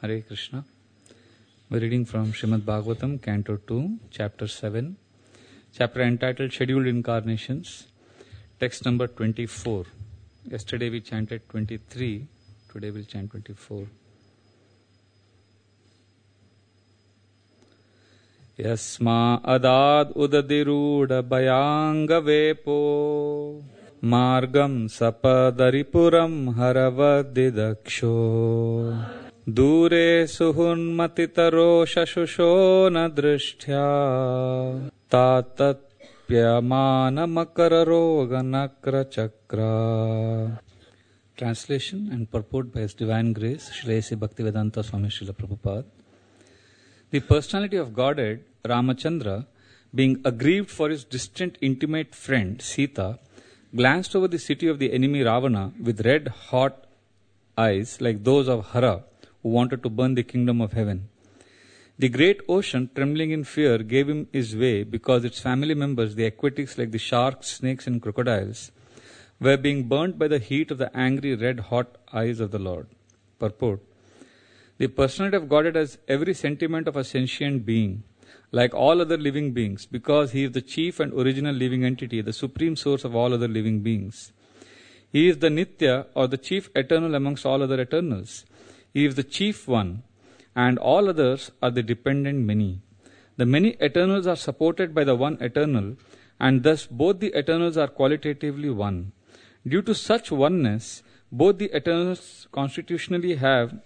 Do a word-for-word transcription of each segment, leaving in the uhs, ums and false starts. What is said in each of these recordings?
Hare Krishna. We're reading from Srimad Bhagavatam, Canto two, Chapter seven, chapter entitled Scheduled Incarnations, text number twenty-four. Yesterday we chanted twenty-three, today we'll chant twenty-four. Yasma adad udadiruda bayanga vepo margam sapadaripuram haravadidaksho dure suhunmatitaro shashusho na drishtya tatatpyamana makararo chakra. Translation and purport by His Divine Grace, Srila A C Bhaktivedanta Swami Srila Prabhupada. The personality of Godhead, Ramachandra, being aggrieved for his distant intimate friend, Sita, glanced over the city of the enemy Ravana with red hot eyes like those of Hara, who wanted to burn the kingdom of heaven. The great ocean, trembling in fear, gave him his way because its family members, the aquatics like the sharks, snakes and crocodiles, were being burnt by the heat of the angry red hot eyes of the Lord. Purport. The personality of Godhead has every sentiment of a sentient being, like all other living beings, because He is the chief and original living entity, the supreme source of all other living beings. He is the Nitya, or the chief eternal amongst all other eternals. He is the chief one, and all others are the dependent many. The many eternals are supported by the one eternal, and thus both the eternals are qualitatively one. Due to such oneness, both the eternals constitutionally have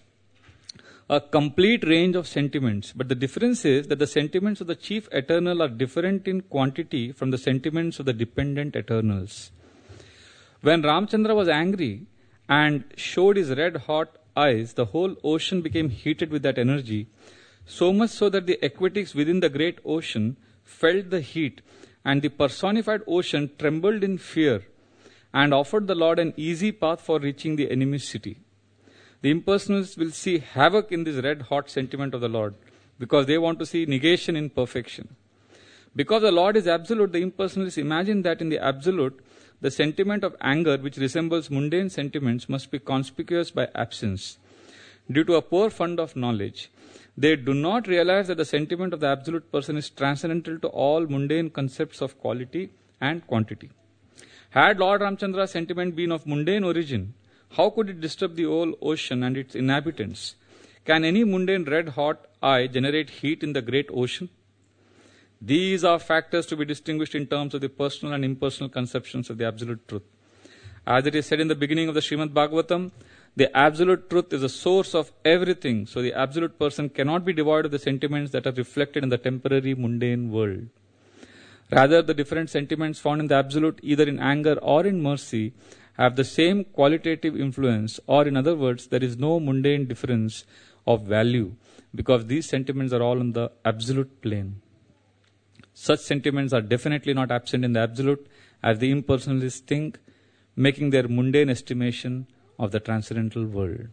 a complete range of sentiments, but the difference is that the sentiments of the chief eternal are different in quantity from the sentiments of the dependent eternals. When Ramchandra was angry and showed his red hot eyes, the whole ocean became heated with that energy, so much so that the aquatics within the great ocean felt the heat, and the personified ocean trembled in fear and offered the Lord an easy path for reaching the enemy's city. The impersonalists will see havoc in this red-hot sentiment of the Lord because they want to see negation in perfection. Because the Lord is absolute, the impersonalists imagine that in the absolute, the sentiment of anger, which resembles mundane sentiments, must be conspicuous by absence. Due to a poor fund of knowledge, they do not realize that the sentiment of the absolute person is transcendental to all mundane concepts of quality and quantity. Had Lord Ramchandra's sentiment been of mundane origin, how could it disturb the whole ocean and its inhabitants? Can any mundane red-hot eye generate heat in the great ocean? These are factors to be distinguished in terms of the personal and impersonal conceptions of the absolute truth. As it is said in the beginning of the Srimad Bhagavatam, the absolute truth is the source of everything, so the absolute person cannot be devoid of the sentiments that are reflected in the temporary mundane world. Rather, the different sentiments found in the absolute, either in anger or in mercy, have the same qualitative influence, or in other words, there is no mundane difference of value because these sentiments are all on the absolute plane. Such sentiments are definitely not absent in the absolute as the impersonalists think, making their mundane estimation of the transcendental world.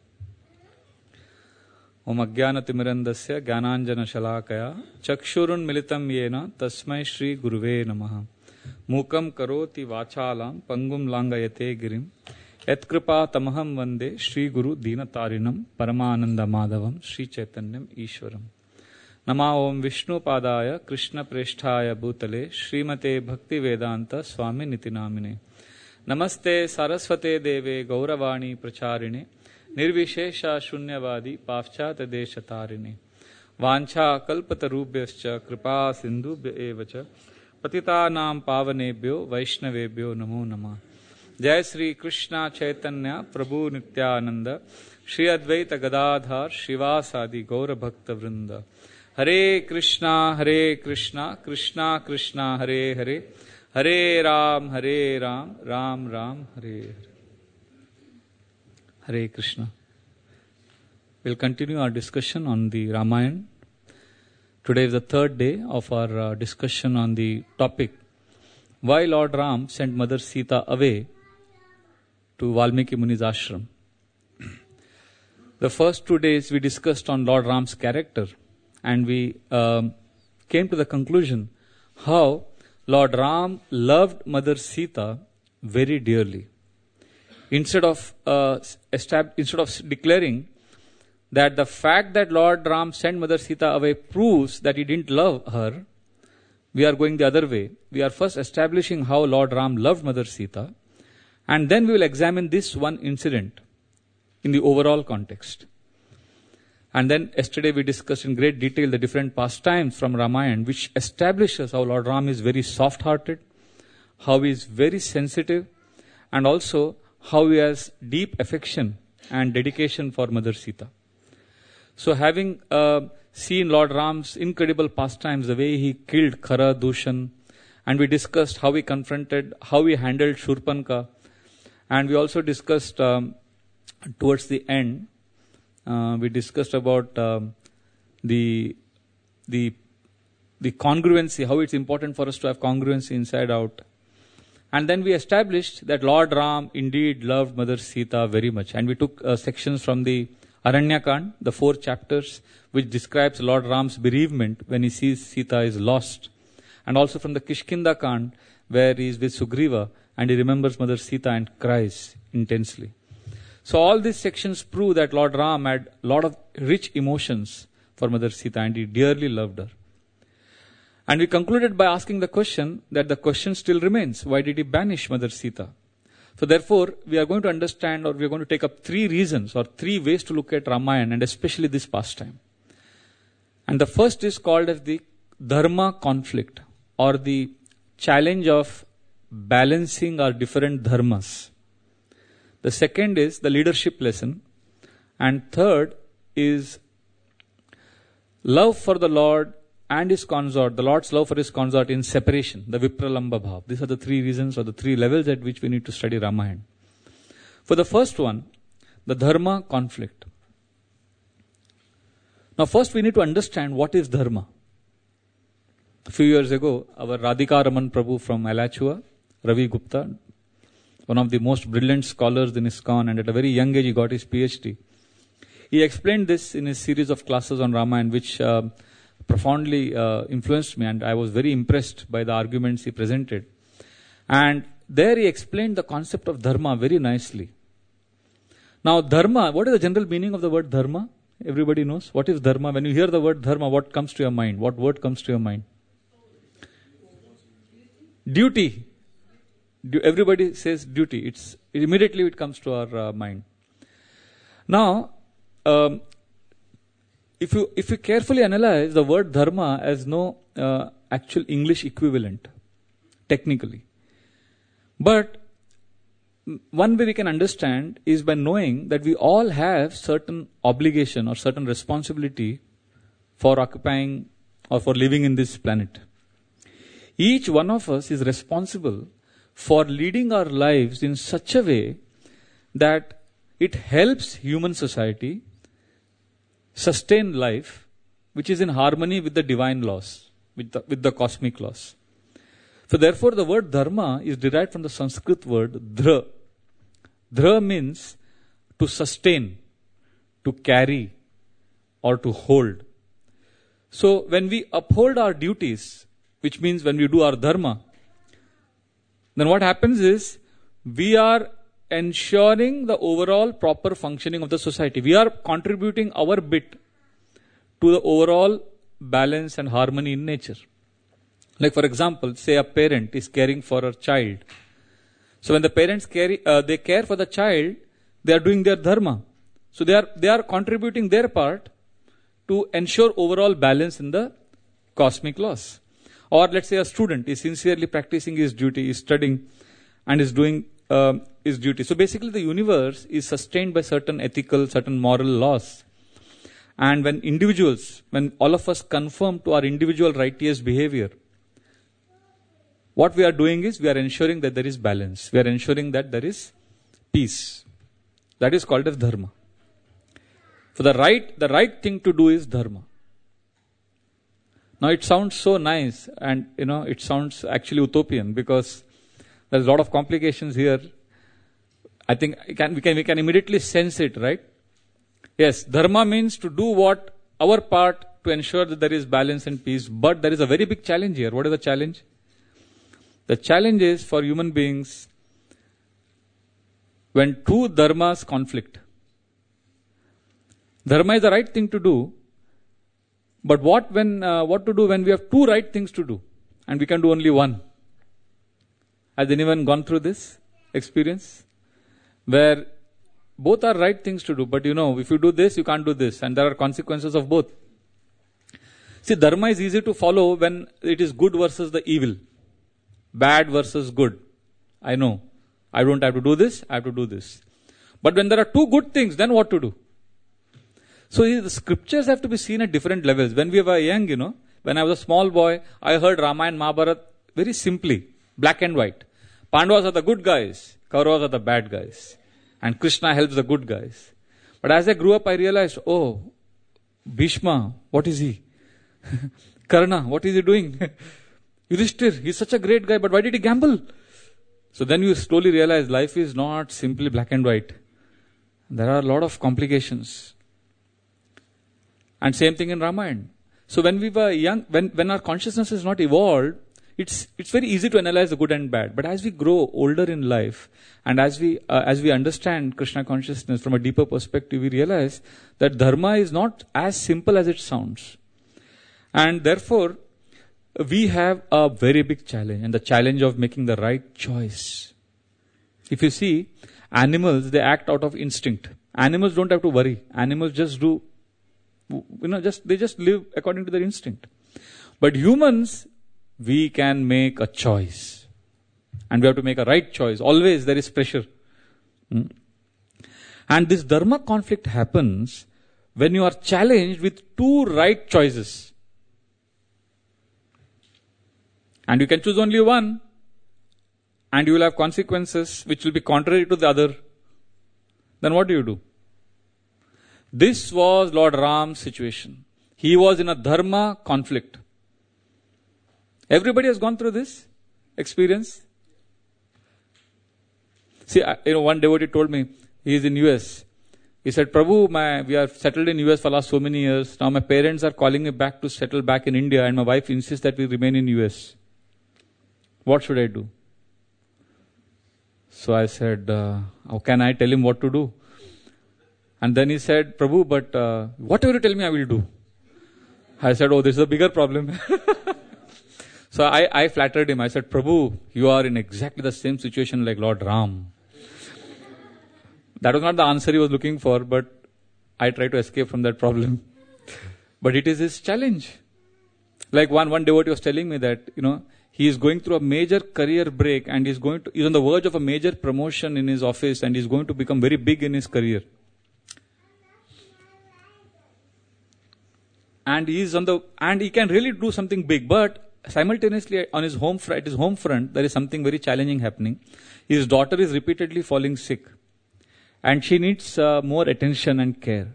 Om Ajnanatimirandasya Jnananjana Shalakaya Chakshurun Militam Yena Tasmai Shri Guruve Namaha Mukam Karoti Vachalam Pangum Langayate Girim Yat Kripa Tamaham Vande Shri Guru Dinatarinam Paramananda Madhavam Shri Chaitanyam Ishwaram Nama Om Vishnu Padaya Krishna Presthaya Bhutale Srimate Bhakti Vedanta Swami Nitinamine Namaste Saraswate Deve Gauravani Pracharine Nirvishesha Shunyavadi Pavchata Deshatarine Vancha Kalpatarubhyascha Kripa Sindhu Evacha Patita Nam Pavanebhyo Vaishnavebhyo Namo Namah. Jai Sri Krishna Chaitanya Prabhu Nityananda Shri Advaita Gadadhar Shivasadi Gaura Bhakta Vrinda. Hare Krishna Hare Krishna Krishna Krishna Hare Hare Hare Ram Hare Ram Ram Ram Hare Hare. Hare Krishna. We'll continue our discussion on the Ramayana. Today is the third day of our uh, discussion on the topic, why Lord Ram sent Mother Sita away to Valmiki Muni's ashram. The first two days we discussed on Lord Ram's character, and we um, came to the conclusion how Lord Ram loved Mother Sita very dearly. Instead of uh, estab- instead of declaring that the fact that Lord Ram sent Mother Sita away proves that he didn't love her. We are going the other way. We are first establishing how Lord Ram loved Mother Sita, and then we will examine this one incident in the overall context. And then yesterday we discussed in great detail the different pastimes from Ramayana, which establishes how Lord Ram is very soft-hearted, how he is very sensitive, and also how he has deep affection and dedication for Mother Sita. So having uh, seen Lord Ram's incredible pastimes, the way he killed Khara, Dushan, and we discussed how he confronted, how he handled Shurpanka, and we also discussed um, towards the end, uh, we discussed about um, the the the congruency, how it's important for us to have congruency inside out. And then we established that Lord Ram indeed loved Mother Sita very much. And we took uh, sections from the Aranyakand, the four chapters, which describes Lord Ram's bereavement when he sees Sita is lost. And also from the Kishkinda Kand, where he is with Sugriva and he remembers Mother Sita and cries intensely. So all these sections prove that Lord Ram had a lot of rich emotions for Mother Sita and he dearly loved her. And we concluded by asking the question that the question still remains. Why did he banish Mother Sita? So therefore, we are going to understand, or we are going to take up three reasons or three ways to look at Ramayana and especially this pastime. And the first is called as the dharma conflict, or the challenge of balancing our different dharmas. The second is the leadership lesson. And third is love for the Lord and his consort, the Lord's love for his consort in separation, the Vipralamba Bhav. These are the three reasons or the three levels at which we need to study Ramayana. For the first one, the dharma conflict. Now first we need to understand what is dharma. A few years ago, our Radhika Raman Prabhu from Alachua, Ravi Gupta, one of the most brilliant scholars in ISKCON, and at a very young age he got his PhD. He explained this in his series of classes on Ramayana, which uh, profoundly uh, influenced me, and I was very impressed by the arguments he presented. And there he explained the concept of dharma very nicely. Now dharma, what is the general meaning of the word dharma? Everybody knows. What is dharma? When you hear the word dharma, what comes to your mind? What word comes to your mind? Duty. Du- everybody says duty. It's immediately it comes to our uh, mind. Now, um, If you if you carefully analyze, the word dharma has no uh, actual English equivalent, technically. But one way we can understand is by knowing that we all have certain obligation or certain responsibility for occupying or for living in this planet. Each one of us is responsible for leading our lives in such a way that it helps human society sustain life, which is in harmony with the divine laws, with the, with the cosmic laws. So therefore the word dharma is derived from the Sanskrit word dhra. Dhra means to sustain, to carry, or to hold. So when we uphold our duties, which means when we do our dharma, then what happens is we are ensuring the overall proper functioning of the society. We are contributing our bit to the overall balance and harmony in nature. Like for example, say a parent is caring for a child. So when the parents carry, uh, they care for the child, they are doing their dharma. So they are they are contributing their part to ensure overall balance in the cosmic laws. Or let's say a student is sincerely practicing his duty, is studying and is doing uh, his duty. So basically the universe is sustained by certain ethical, certain moral laws. And when individuals, when all of us conform to our individual righteous behavior, what we are doing is we are ensuring that there is balance. We are ensuring that there is peace. That is called as dharma. For the right, the right thing to do is dharma. Now it sounds so nice, and you know it sounds actually utopian because there's a lot of complications here. I think we can, we can we can immediately sense it, right? Yes, dharma means to do what our part to ensure that there is balance and peace. But there is a very big challenge here. What is the challenge? The challenge is for human beings when two dharmas conflict. Dharma is the right thing to do. But what when uh, what to do when we have two right things to do and we can do only one? Has anyone gone through this experience? Where both are right things to do, but you know, if you do this, you can't do this, and there are consequences of both. See, dharma is easy to follow when it is good versus the evil. Bad versus good. I know. I don't have to do this, I have to do this. But when there are two good things, then what to do? So the scriptures have to be seen at different levels. When we were young, you know, when I was a small boy, I heard Ramayana, Mahabharata very simply, black and white. Pandavas are the good guys, Kauravas are the bad guys. And Krishna helps the good guys. But as I grew up, I realized, oh, Bhishma, what is he? Karna, what is he doing? Yudhishthir, he's such a great guy, but why did he gamble? So then you slowly realize life is not simply black and white. There are a lot of complications. And same thing in Ramayana. So when we were young, when, when our consciousness is not evolved, it's it's very easy to analyze the good and bad. But as we grow older in life, and as we uh, as we understand Krishna consciousness from a deeper perspective, we realize that dharma is not as simple as it sounds. And therefore, we have a very big challenge, and the challenge of making the right choice. If you see, animals, they act out of instinct. Animals don't have to worry. Animals just do, you know, just they just live according to their instinct. But humans, we can make a choice. And we have to make a right choice. Always there is pressure. Hmm? And this dharma conflict happens when you are challenged with two right choices. And you can choose only one. And you will have consequences which will be contrary to the other. Then what do you do? This was Lord Ram's situation. He was in a dharma conflict. Everybody has gone through this experience. See, I, you know, one devotee told me, he is in U S. He said, Prabhu, my, we are settled in U S for last so many years. Now my parents are calling me back to settle back in India, and my wife insists that we remain in U S. What should I do? So I said, uh, how can I tell him what to do? And then he said, Prabhu, but uh, whatever you tell me, I will do. I said, oh, this is a bigger problem. So I, I flattered him. I said, Prabhu, you are in exactly the same situation like Lord Ram. That was not the answer he was looking for, but I tried to escape from that problem. But it is his challenge. Like one, one devotee was telling me that, you know, he is going through a major career break, and he's going to, he's on the verge of a major promotion in his office, and he's going to become very big in his career. And he is on the, and he can really do something big, but simultaneously on his home front, at his home front, there is something very challenging happening. His daughter is repeatedly falling sick, and she needs uh, more attention and care.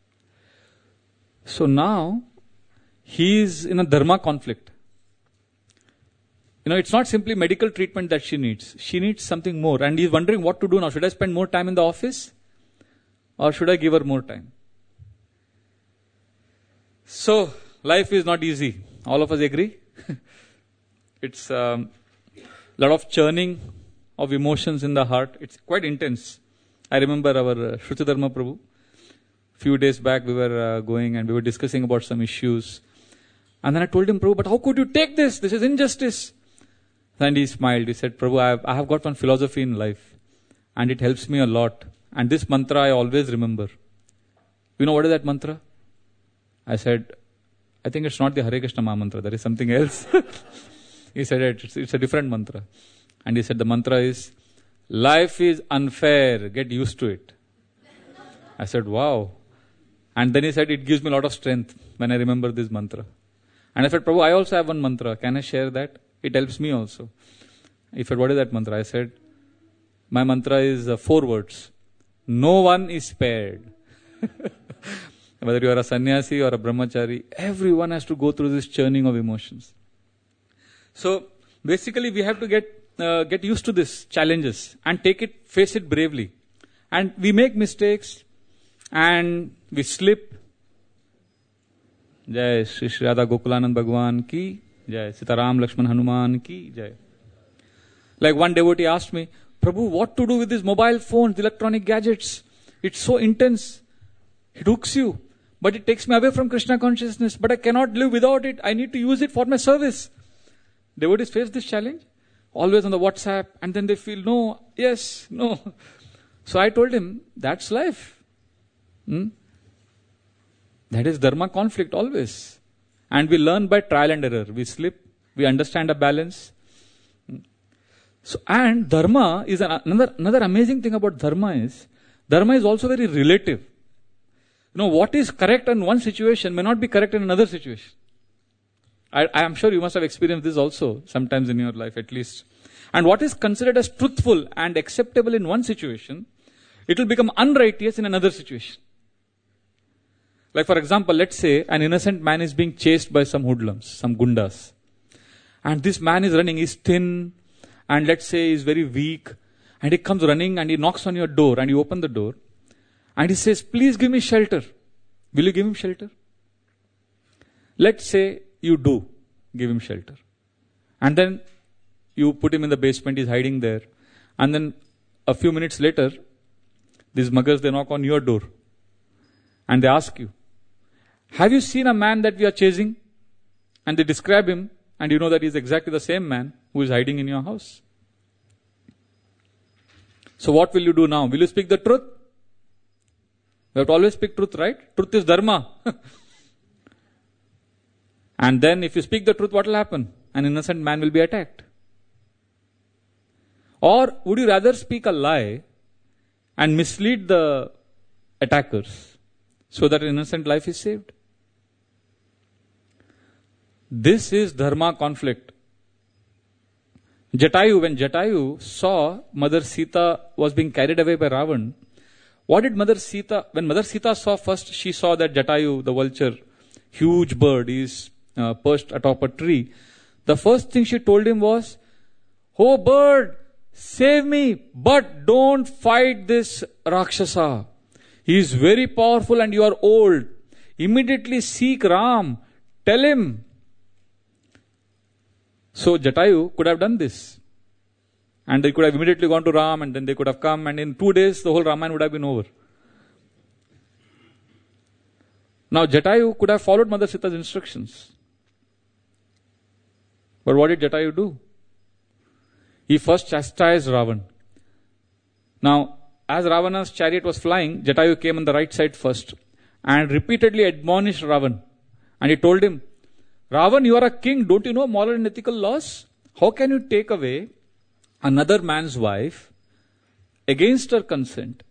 So now he is in a dharma conflict. You know, it's not simply medical treatment that she needs. She needs something more, and he's wondering what to do now. Should I spend more time in the office, or should I give her more time? So life is not easy. All of us agree. It's a um, lot of churning of emotions in the heart. It's quite intense. I remember our uh, Shruti Dharma Prabhu. Few days back we were uh, going and we were discussing about some issues. And then I told him, Prabhu, but how could you take this? This is injustice. And he smiled. He said, Prabhu, I have, I have got one philosophy in life, and it helps me a lot. And this mantra I always remember. You know what is that mantra? I said, I think it's not the Hare Krishna Maha mantra. There is something else. He said, it's, it's a different mantra. And he said, the mantra is, life is unfair. Get used to it. I said, wow. And then he said, it gives me a lot of strength when I remember this mantra. And I said, Prabhu, I also have one mantra. Can I share that? It helps me also. He said, what is that mantra? I said, my mantra is uh, four words. No one is spared. Whether you are a sannyasi or a brahmachari, everyone has to go through this churning of emotions. So basically we have to get uh, get used to these challenges and take it, face it bravely. And we make mistakes and we slip. Jai Shri Shri Radha Gokulanand Bhagwan ki Jai, Sitaram Lakshman Hanuman ki Jai. Like one devotee asked me, Prabhu, what to do with these mobile phones, the electronic gadgets? It's so intense. It hooks you. But it takes me away from Krishna consciousness. But I cannot live without it. I need to use it for my service. Devotees face this challenge. Always on the WhatsApp. And then they feel, no, yes, no. So I told him, that's life. Hmm? That is dharma conflict always. And we learn by trial and error. We slip. We understand a balance. So, and dharma is an, another, another amazing thing about dharma is, dharma is also very relative. You know, what is correct in one situation may not be correct in another situation. I, I am sure you must have experienced this also, sometimes in your life at least. And what is considered as truthful and acceptable in one situation, it will become unrighteous in another situation. Like for example, let's say an innocent man is being chased by some hoodlums, some gundas. And this man is running, he's thin, and let's say he's very weak. And he comes running and he knocks on your door and you open the door. And he says, please give me shelter. Will you give him shelter? Let's say you do give him shelter. And then you put him in the basement, he's hiding there. And then a few minutes later, these muggers, they knock on your door. And they ask you, have you seen a man that we are chasing? And they describe him, and you know that he's exactly the same man who is hiding in your house. So what will you do now? Will you speak the truth? We have to always speak truth, right? Truth is dharma. And then if you speak the truth, what will happen? An innocent man will be attacked. Or would you rather speak a lie and mislead the attackers so that an innocent life is saved? This is dharma conflict. Jatayu, when Jatayu saw Mother Sita was being carried away by Ravan, what did Mother Sita, when Mother Sita saw first, she saw that Jatayu, the vulture, huge bird, is uh, perched atop a tree. The first thing she told him was, oh bird, save me, but don't fight this Rakshasa. He is very powerful and you are old. Immediately seek Ram. Tell him. So Jatayu could have done this. And they could have immediately gone to Ram and then they could have come and in two days the whole Ramayana would have been over. Now Jatayu could have followed Mother Sita's instructions. But what did Jatayu do? He first chastised Ravan. Now, as Ravana's chariot was flying, Jatayu came on the right side first and repeatedly admonished Ravan. And he told him, Ravan, you are a king. Don't you know moral and ethical laws? How can you take away another man's wife against her consent?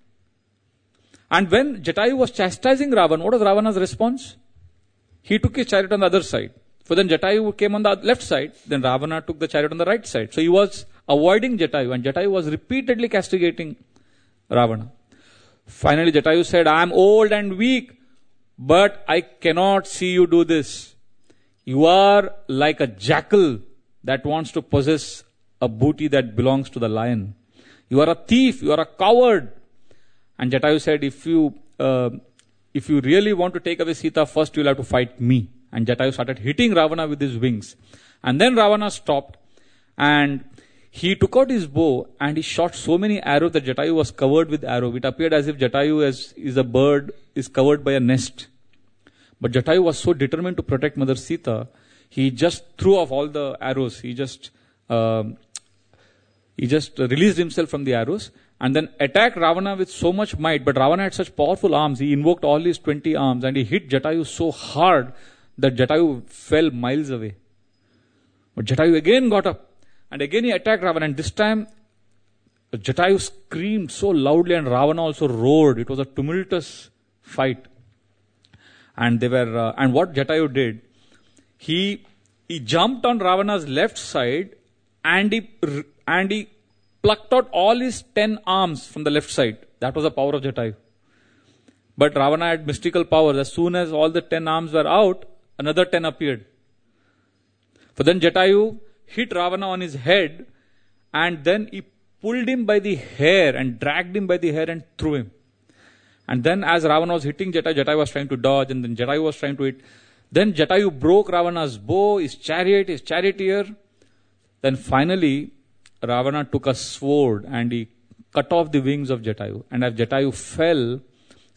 And when Jatayu was chastising Ravan, what was Ravana's response? He took his chariot on the other side. So then Jatayu came on the left side, then Ravana took the chariot on the right side. So he was avoiding Jatayu and Jatayu was repeatedly castigating Ravana. Finally Jatayu said, I am old and weak, but I cannot see you do this. You are like a jackal that wants to possess a booty that belongs to the lion. You are a thief, you are a coward. And Jatayu said, if you uh, if you really want to take away Sita, first you will have to fight me. And Jatayu started hitting Ravana with his wings. And then Ravana stopped and he took out his bow and he shot so many arrows that Jatayu was covered with arrows. It appeared as if Jatayu is, is a bird, is covered by a nest. But Jatayu was so determined to protect Mother Sita, he just threw off all the arrows. He just uh, he just released himself from the arrows and then attacked Ravana with so much might. But Ravana had such powerful arms. He invoked all his twenty arms and he hit Jatayu so hard that Jatayu fell miles away. But Jatayu again got up and again he attacked Ravana. And this time Jatayu screamed so loudly and Ravana also roared. It was a tumultuous fight. And they were, uh, and what Jatayu did, he he jumped on Ravana's left side and he and he plucked out all his ten arms from the left side. That was the power of Jatayu. But Ravana had mystical powers. As soon as all the ten arms were out, another ten appeared. For then Jatayu hit Ravana on his head and then he pulled him by the hair and dragged him by the hair and threw him. And then as Ravana was hitting Jatayu, Jatayu was trying to dodge and then Jatayu was trying to hit. Then Jatayu broke Ravana's bow, his chariot, his charioteer. Then finally, Ravana took a sword and he cut off the wings of Jatayu. And as Jatayu fell,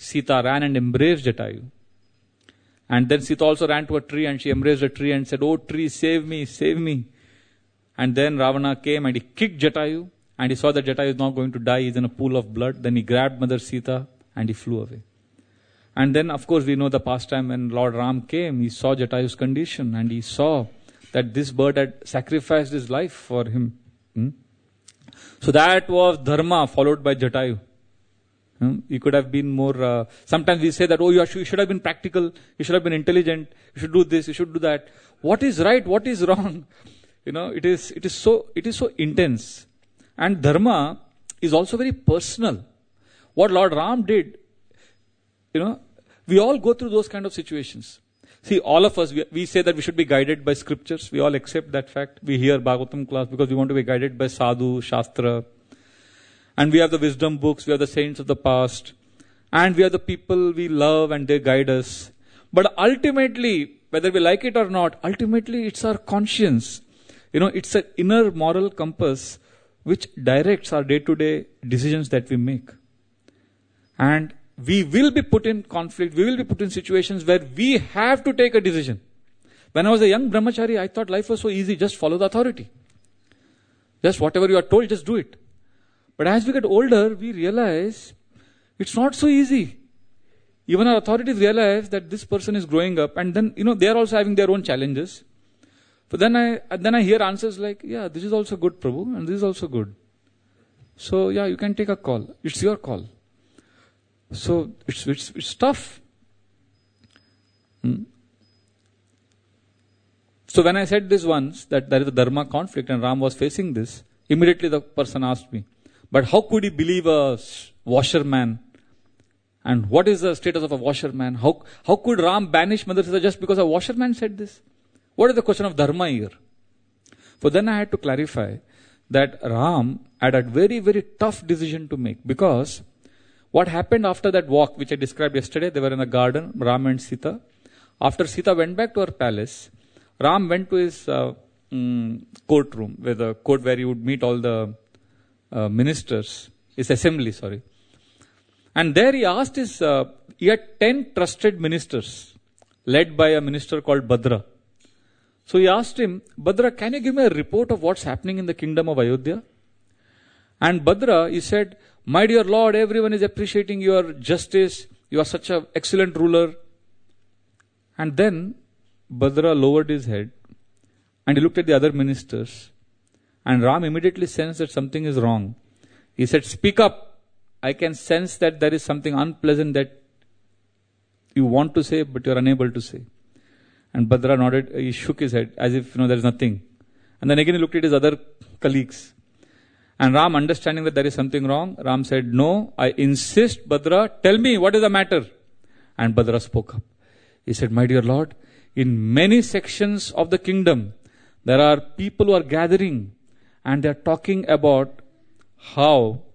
Sita ran and embraced Jatayu. And then Sita also ran to a tree and she embraced a tree and said, "Oh tree, save me, save me." And then Ravana came and he kicked Jatayu and he saw that Jatayu is not going to die, he is in a pool of blood. Then he grabbed Mother Sita and he flew away. And then of course we know the pastime when Lord Ram came, he saw Jatayu's condition and he saw that this bird had sacrificed his life for him. Hmm? So that was dharma followed by Jatayu. Hmm? He could have been more, uh, sometimes we say that, oh, you, should, you should have been practical, you should have been intelligent, you should do this, you should do that. What is right, what is wrong? You know, it is, it is so, it is so intense. And dharma is also very personal. What Lord Ram did, you know, we all go through those kind of situations. See, all of us, we, we say that we should be guided by scriptures. We all accept that fact. We hear Bhagavatam class because we want to be guided by sadhu, shastra. And we have the wisdom books, we have the saints of the past. And we are the people we love and they guide us. But ultimately, whether we like it or not, ultimately it's our conscience. You know, it's an inner moral compass which directs our day-to-day decisions that we make. And we will be put in conflict, we will be put in situations where we have to take a decision. When I was a young brahmachari, I thought life was so easy, just follow the authority. Just whatever you are told, just do it. But as we get older, we realize it's not so easy. Even our authorities realize that this person is growing up and then, you know, they are also having their own challenges. But then I then I hear answers like, yeah, this is also good, Prabhu, and this is also good. So yeah, you can take a call. It's your call. So it's it's, it's tough. Hmm. So when I said this once, that there is a dharma conflict and Ram was facing this, immediately the person asked me, but how could he believe a washerman? And what is the status of a washerman? How, how could Ram banish Mother Sita just because a washerman said this? What is the question of dharma here? So then I had to clarify that Ram had a very, very tough decision to make, because what happened after that walk, which I described yesterday, they were in a garden, Ram and Sita. After Sita went back to her palace, Ram went to his uh, um, courtroom, where the court where he would meet all the uh, ministers, his assembly, sorry. And there he asked his, uh, he had ten trusted ministers, led by a minister called Bhadra. So he asked him, Bhadra, can you give me a report of what's happening in the kingdom of Ayodhya? And Bhadra, he said, my dear Lord, everyone is appreciating your justice. You are such an excellent ruler. And then Bhadra lowered his head and he looked at the other ministers. And Ram immediately sensed that something is wrong. He said, speak up. I can sense that there is something unpleasant that you want to say, but you are unable to say. And Bhadra nodded, he shook his head as if, you know, there is nothing. And then again he looked at his other colleagues. And Ram, understanding that there is something wrong, Ram said, no, I insist, Bhadra, tell me what is the matter. And Bhadra spoke up. He said, my dear Lord, in many sections of the kingdom, there are people who are gathering and they are talking about how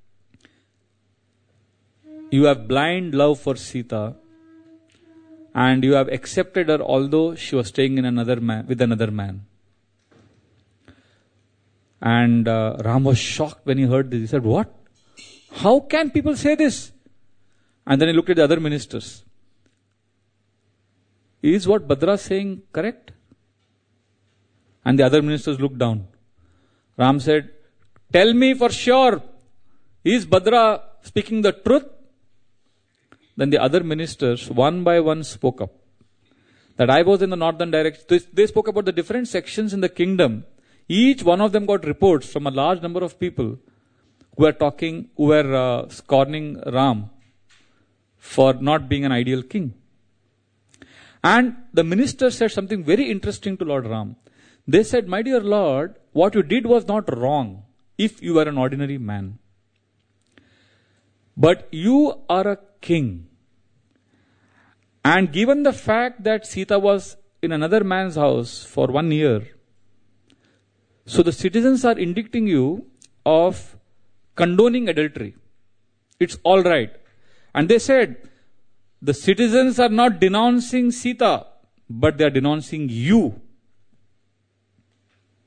you have blind love for Sita and you have accepted her although she was staying in another man, with another man. And uh, Ram was shocked when he heard this. He said, what? How can people say this? And then he looked at the other ministers. Is what Bhadra is saying correct? And the other ministers looked down. Ram said, tell me for sure, is Bhadra speaking the truth? Then the other ministers, one by one, spoke up. That I was in the northern direction. They spoke about the different sections in the kingdom. Each one of them got reports from a large number of people who were talking, who were uh, scorning Ram for not being an ideal king. And the minister said something very interesting to Lord Ram. They said, my dear Lord, what you did was not wrong if you were an ordinary man. But you are a king. And given the fact that Sita was in another man's house for one year, so the citizens are indicting you of condoning adultery. It's all right. And they said, the citizens are not denouncing Sita, but they are denouncing you.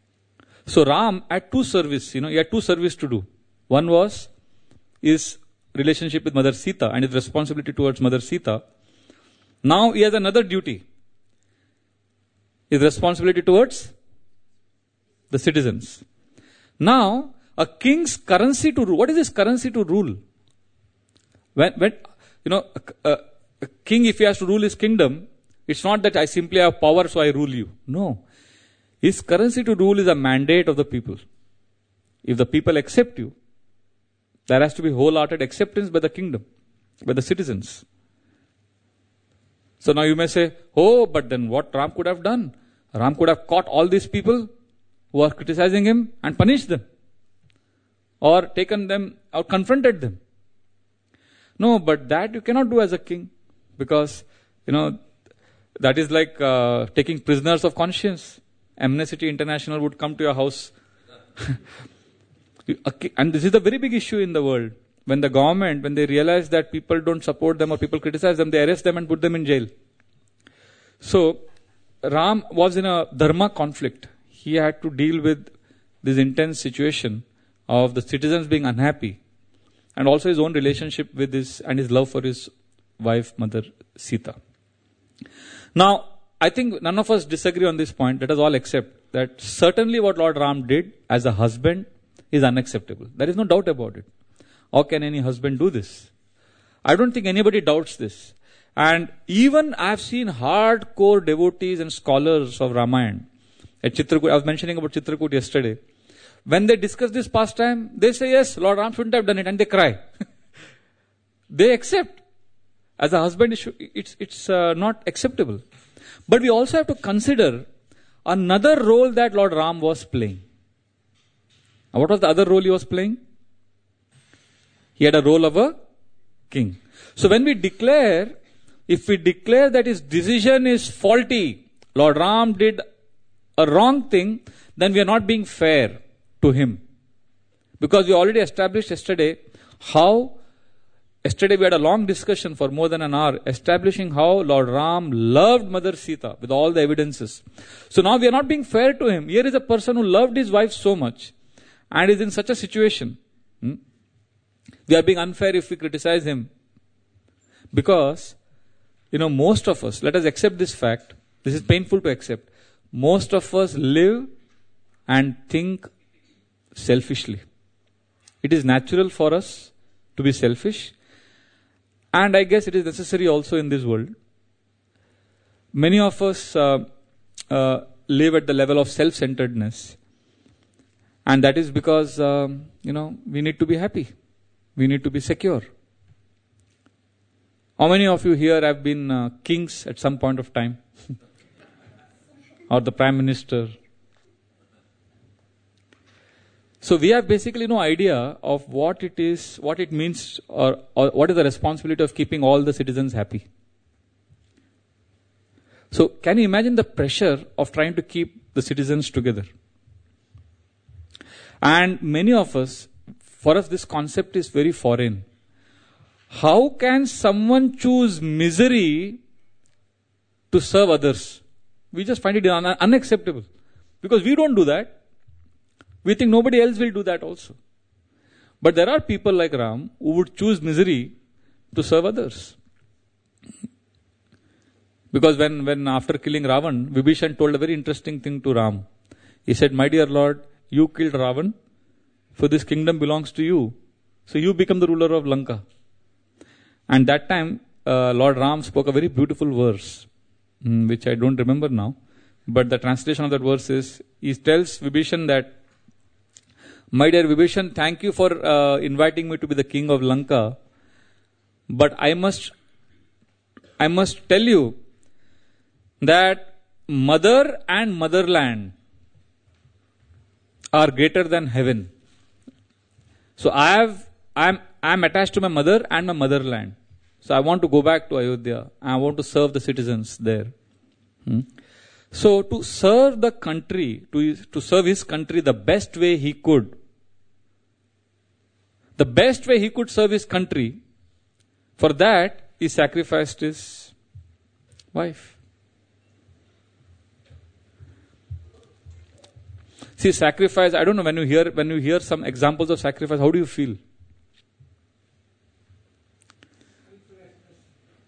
So Ram had two service, you know, he had two service to do. One was, is relationship with Mother Sita and his responsibility towards Mother Sita, now he has another duty. His responsibility towards the citizens. Now, a king's currency to rule. What is his currency to rule? When, when you know, a, a, a king, if he has to rule his kingdom, it's not that I simply have power, so I rule you. No. His currency to rule is a mandate of the people. If the people accept you, there has to be wholehearted acceptance by the kingdom, by the citizens. So now you may say, oh, but then what Ram could have done? Ram could have caught all these people who are criticizing him and punished them. Or taken them, or confronted them. No, but that you cannot do as a king. Because, you know, that is like uh, taking prisoners of conscience. Amnesty International would come to your house. And this is a very big issue in the world. When the government, when they realize that people don't support them or people criticize them, they arrest them and put them in jail. So, Ram was in a dharma conflict. He had to deal with this intense situation of the citizens being unhappy. And also his own relationship with his, and his love for his wife, Mother Sita. Now, I think none of us disagree on this point. Let us all accept that certainly what Lord Ram did as a husband is unacceptable. There is no doubt about it. How can any husband do this? I don't think anybody doubts this. And even I have seen hardcore devotees and scholars of Ramayana. At Chitrakoot, I was mentioning about Chitrakoot yesterday. When they discuss this pastime, they say, yes, Lord Ram shouldn't have done it, and they cry. They accept. As a husband, it's, it's uh, not acceptable. But we also have to consider another role that Lord Ram was playing. Now, what was the other role he was playing? He had a role of a king. So when we declare, if we declare that his decision is faulty, Lord Ram did a wrong thing, then we are not being fair to him. Because we already established yesterday how, yesterday we had a long discussion for more than an hour, establishing how Lord Ram loved Mother Sita with all the evidences. So now we are not being fair to him. Here is a person who loved his wife so much and is in such a situation. Hmm? We are being unfair if we criticize him. Because, you know, most of us, let us accept this fact. This is painful to accept. Most of us live and think selfishly. It is natural for us to be selfish. And I guess it is necessary also in this world. Many of us uh, uh, live at the level of self-centeredness. And that is because, um, you know, we need to be happy. We need to be secure. How many of you here have been uh, kings at some point of time? Or the Prime Minister? So we have basically no idea of what it is, what it means, or, or what is the responsibility of keeping all the citizens happy. So can you imagine the pressure of trying to keep the citizens together? And many of us, for us this concept is very foreign. How can someone choose misery to serve others? We just find it un- unacceptable. Because we don't do that. We think nobody else will do that also. But there are people like Ram who would choose misery to serve others. Because when, when after killing Ravan, Vibhishan told a very interesting thing to Ram. He said, my dear Lord, you killed Ravan, so this kingdom belongs to you. So you become the ruler of Lanka. And that time, uh, Lord Ram spoke a very beautiful verse, mm, which I don't remember now. But the translation of that verse is, he tells Vibhishan that, my dear Vibhishan, thank you for uh, inviting me to be the king of Lanka. But I must, I must tell you that mother and motherland are greater than heaven. So I have, I am, I am attached to my mother and my motherland. So I want to go back to Ayodhya. I want to serve the citizens there. Hmm? So to serve the country, to, to serve his country the best way he could, the best way he could serve his country, for that he sacrificed his wife. See, sacrifice, I don't know, when you hear when you hear some examples of sacrifice, how do you feel?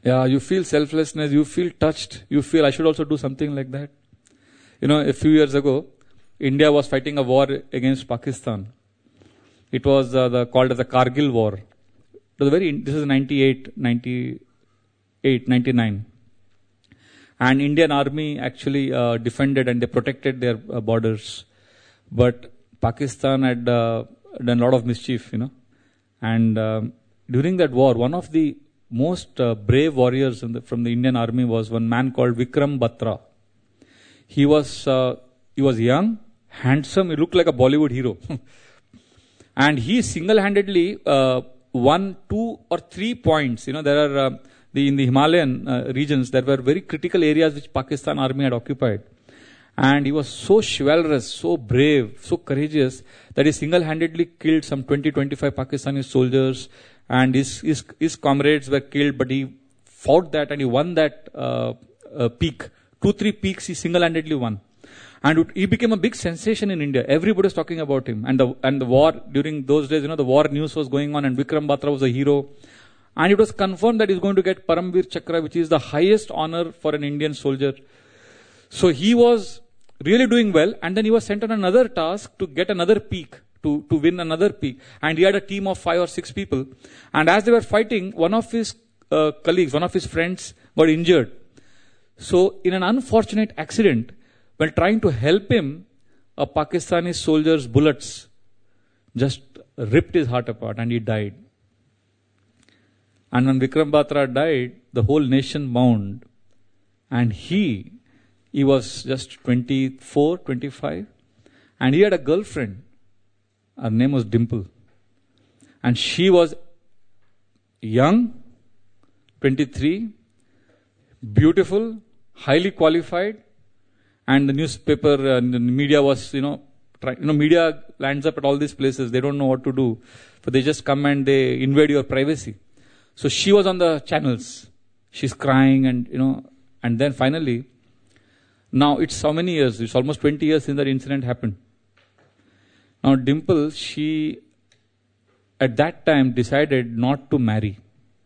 Yeah, you feel selflessness, you feel touched, you feel I should also do something like that. You know, a few years ago, India was fighting a war against Pakistan. It was uh, the, called as the Kargil War. It was very, this is ninety-eight, ninety-eight, ninety-nine. And Indian army actually uh, defended and they protected their uh, borders. But Pakistan had uh, done a lot of mischief, you know. And um, during that war, one of the most uh, brave warriors in the, from the Indian army was one man called Vikram Batra. He was uh, he was young, handsome, he looked like a Bollywood hero. And he single-handedly uh, won two or three points. You know, there are uh, the in the Himalayan uh, regions, there were very critical areas which Pakistan army had occupied. And he was so chivalrous, so brave, so courageous that he single-handedly killed some twenty to twenty-five Pakistani soldiers, and his, his, his comrades were killed, but he fought that and he won that uh, uh, peak. Two, three peaks he single-handedly won. And he became a big sensation in India. Everybody was talking about him. And the, and the war, during those days, you know, the war news was going on and Vikram Batra was a hero. And it was confirmed that he's going to get Paramveer Chakra, which is the highest honor for an Indian soldier. So he was really doing well, and then he was sent on another task to get another peak, to, to win another peak. And he had a team of five or six people. And as they were fighting, one of his uh, colleagues, one of his friends got injured. So in an unfortunate accident, while trying to help him, a Pakistani soldier's bullets just ripped his heart apart and he died. And when Vikram Batra died, the whole nation mourned. And he, he was just twenty-four, twenty-five. And he had a girlfriend. Her name was Dimple. And she was young, twenty-three, beautiful, highly qualified. And the newspaper, uh, the media was, you know, try, you know, media lands up at all these places. They don't know what to do. But they just come and they invade your privacy. So she was on the channels. She's crying and, you know, and then finally, now it's how many years? It's almost twenty years since that incident happened. Now Dimple, she at that time decided not to marry.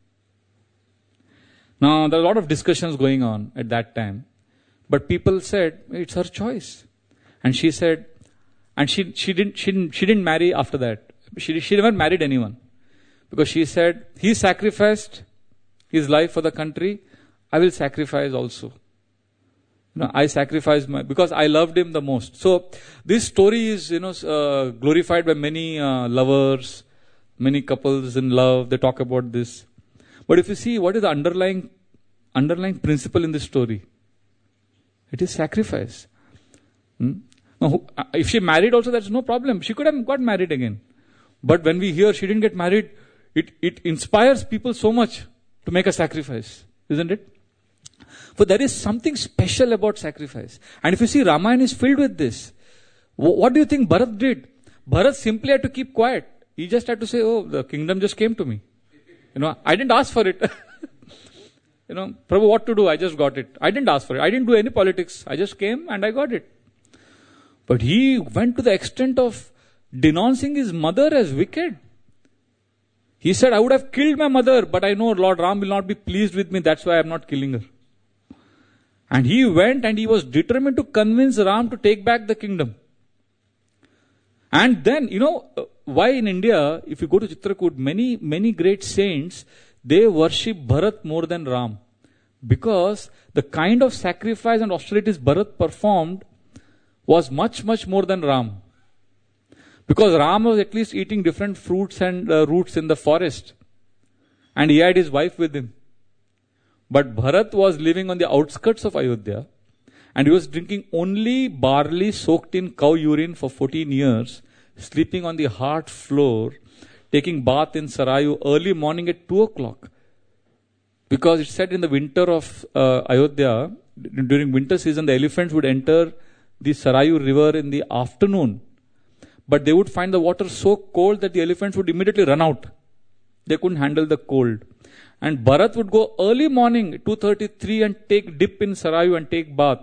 Now there are a lot of discussions going on at that time. But people said, it's her choice. And she said, and she, she didn't, she didn't, she didn't marry after that. She, she never married anyone. Because she said, he sacrificed his life for the country. I will sacrifice also. You know, I sacrificed my, because I loved him the most. So this story is, you know, uh, glorified by many uh, lovers, many couples in love. They talk about this. But if you see, what is the underlying, underlying principle in this story? It is sacrifice. Hmm? Now, if she married also, that's no problem. She could have got married again. But when we hear she didn't get married, it, it inspires people so much to make a sacrifice. Isn't it? For there is something special about sacrifice. And if you see, Ramayana is filled with this. What do you think Bharat did? Bharat simply had to keep quiet. He just had to say, oh, the kingdom just came to me. You know, I didn't ask for it. You know, Prabhu, what to do? I just got it. I didn't ask for it. I didn't do any politics. I just came and I got it. But he went to the extent of denouncing his mother as wicked. He said, I would have killed my mother, but I know Lord Ram will not be pleased with me. That's why I am not killing her. And he went and he was determined to convince Ram to take back the kingdom. And then, you know, why in India, if you go to Chitrakoot, many, many great saints, they worship Bharat more than Ram. Because the kind of sacrifice and austerities Bharat performed was much, much more than Ram. Because Ram was at least eating different fruits and uh, roots in the forest. And he had his wife with him. But Bharat was living on the outskirts of Ayodhya. And he was drinking only barley soaked in cow urine for fourteen years. Sleeping on the hard floor. Taking bath in Sarayu early morning at two o'clock. Because it said in the winter of uh, Ayodhya, during winter season, the elephants would enter the Sarayu river in the afternoon. But they would find the water so cold that the elephants would immediately run out. They couldn't handle the cold. And Bharat would go early morning, two thirty-three, and take dip in Sarayu and take bath.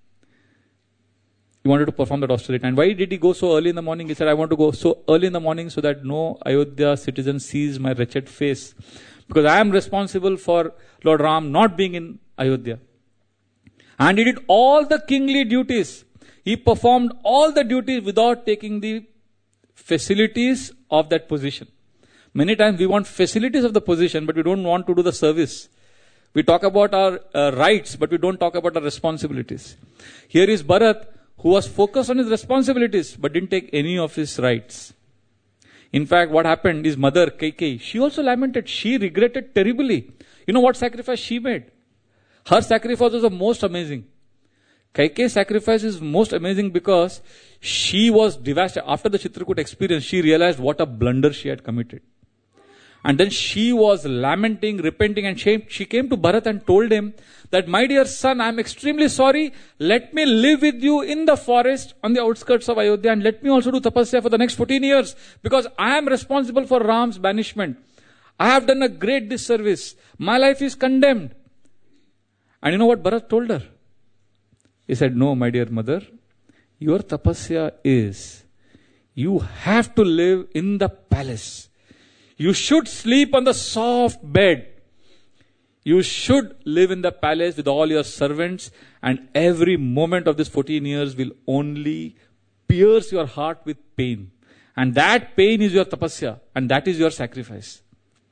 He wanted to perform that austerity. And why did he go so early in the morning? He said, I want to go so early in the morning so that no Ayodhya citizen sees my wretched face. because I am responsible for Lord Ram not being in Ayodhya. And he did all the kingly duties. He performed all the duties without taking the facilities of that position. Many times we want facilities of the position, but we don't want to do the service. We talk about our uh, rights, but we don't talk about our responsibilities. Here is Bharat, who was focused on his responsibilities, but didn't take any of his rights. In fact, what happened, his mother, Kaikeyi, she also lamented. She regretted terribly. You know what sacrifice she made? Her sacrifice was the most amazing. Kaikeyi's sacrifice is most amazing because she was devastated. After the Chitrakoot experience, she realized what a blunder she had committed. And then she was lamenting, repenting, and she, she came to Bharat and told him that, my dear son, I am extremely sorry. Let me live with you in the forest on the outskirts of Ayodhya, and let me also do tapasya for the next fourteen years, because I am responsible for Ram's banishment. I have done a great disservice. My life is condemned. And you know what Bharat told her? He said, no, my dear mother, your tapasya is, you have to live in the palace. You should sleep on the soft bed. You should live in the palace with all your servants, and every moment of this fourteen years will only pierce your heart with pain. And that pain is your tapasya, and that is your sacrifice.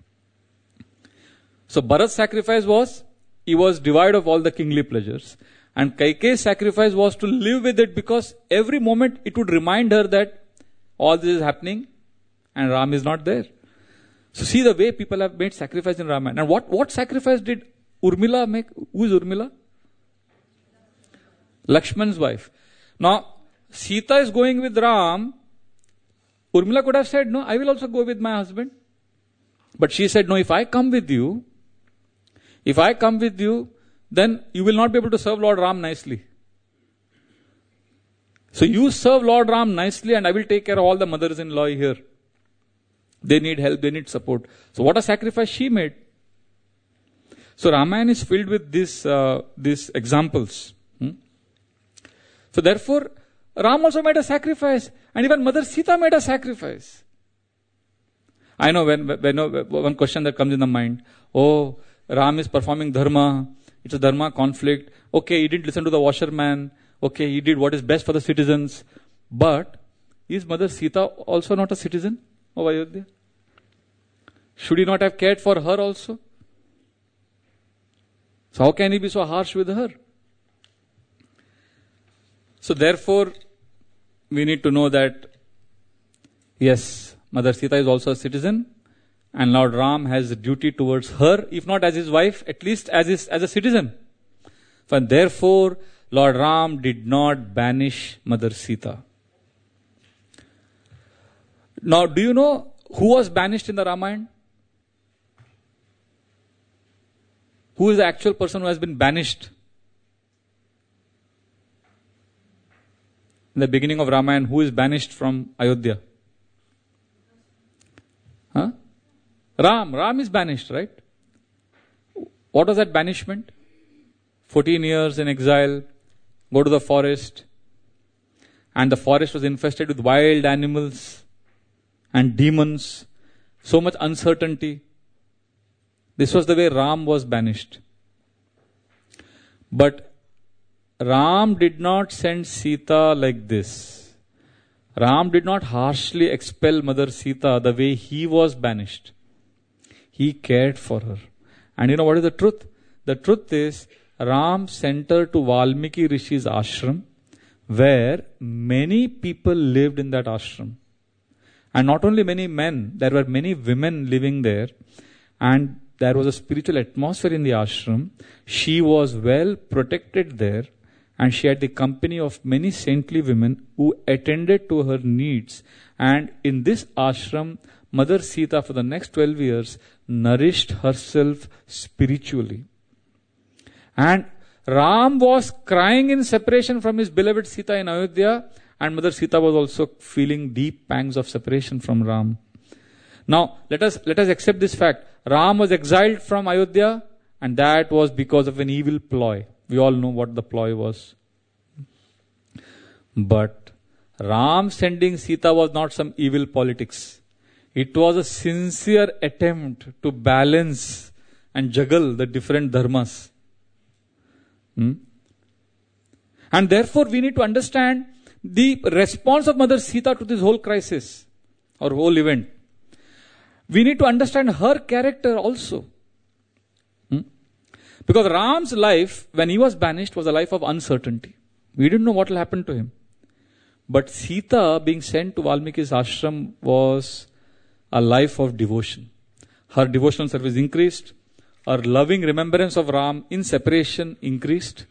So Bharat's sacrifice was, he was devoid of all the kingly pleasures. And Kaikeyi's sacrifice was to live with it, because every moment it would remind her that all this is happening and Ram is not there. So see the way people have made sacrifice in Ramayana. And what, what sacrifice did Urmila make? Who is Urmila? Lakshman's wife. Now, Sita is going with Ram. Urmila could have said, no, I will also go with my husband. But she said, no, if I come with you, if I come with you, then you will not be able to serve Lord Ram nicely. So you serve Lord Ram nicely, and I will take care of all the mothers-in-law here. They need help, they need support. So what a sacrifice she made. So Ramayana is filled with these uh, these examples. Hmm? So therefore, Ram also made a sacrifice, and even Mother Sita made a sacrifice. I know when, when one question that comes in the mind, oh, Ram is performing dharma, it's a dharma conflict. Okay, he didn't listen to the washerman. Okay, he did what is best for the citizens. But is Mother Sita also not a citizen of Ayodhya? Should he not have cared for her also? So how can he be so harsh with her? So therefore, we need to know that, yes, Mother Sita is also a citizen, and Lord Ram has a duty towards her, if not as his wife, at least as his, as a citizen. And therefore, Lord Ram did not banish Mother Sita. Now, do you know who was banished in the Ramayana? Who is the actual person who has been banished? In the beginning of Ramayana, who is banished from Ayodhya? Huh? Ram. Ram is banished, right? What was that banishment? fourteen years in exile, go to the forest, and the forest was infested with wild animals and demons, so much uncertainty. This was the way Ram was banished. But Ram did not send Sita like this. Ram did not harshly expel Mother Sita the way he was banished. He cared for her. And you know what is the truth? The truth is, Ram sent her to Valmiki Rishi's ashram, where many people lived in that ashram. And not only many men, there were many women living there, and there was a spiritual atmosphere in the ashram. She was well protected there, and she had the company of many saintly women who attended to her needs. And in this ashram, Mother Sita for the next twelve years nourished herself spiritually. And Ram was crying in separation from his beloved Sita in Ayodhya, and Mother Sita was also feeling deep pangs of separation from Ram. Now, let us let us accept this fact. Ram was exiled from Ayodhya, and that was because of an evil ploy. We all know what the ploy was. But Ram sending Sita was not some evil politics. It was a sincere attempt to balance and juggle the different dharmas. Hmm? And therefore we need to understand the response of Mother Sita to this whole crisis or whole event. We need to understand her character also. Hmm? Because Ram's life, when he was banished, was a life of uncertainty. We didn't know what will happen to him. But Sita being sent to Valmiki's ashram was a life of devotion. Her devotional service increased. Her loving remembrance of Ram in separation increased.